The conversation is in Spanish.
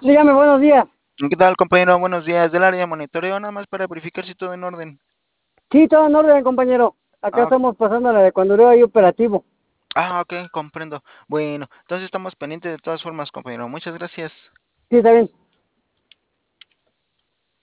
Dígame, buenos días. ¿Qué tal, compañero? Buenos días. Del área de monitoreo, nada más para verificar si todo en orden. Sí, todo en orden, compañero. Acá Ah, estamos pasando la de cuando era ahí operativo. ok, comprendo. Bueno, entonces estamos pendientes de todas formas, compañero. Muchas gracias. Sí, está bien.